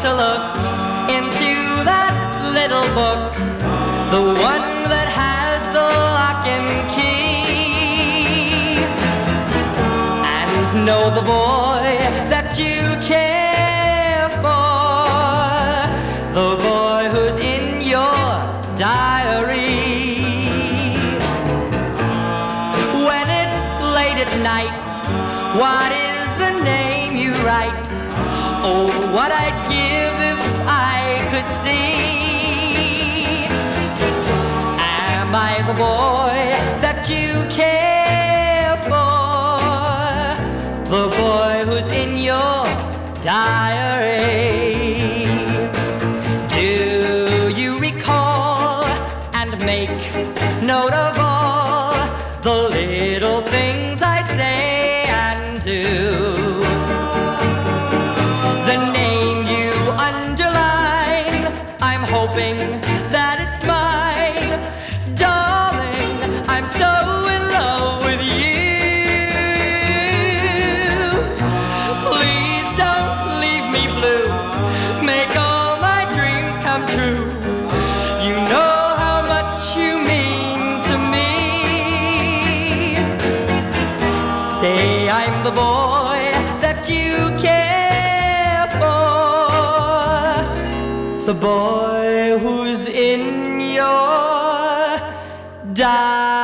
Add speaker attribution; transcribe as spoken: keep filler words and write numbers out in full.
Speaker 1: to look into that little book, the one that has the lock and key, and know the boy that you care for, the boy who's in your diary. When it's late at night, what is the name you write? Oh, what I'd give if I could see. Am I the boy that you care for, the boy who's in your diary? Do you recall and make note of all the little things I say and do? The name you underline, I'm hoping that it's mine. Darling, I'm so in love with you. Please don't leave me blue, make all my dreams come true. You know how much you mean to me. Say I'm the boy that you care for, the boy who's in your diary.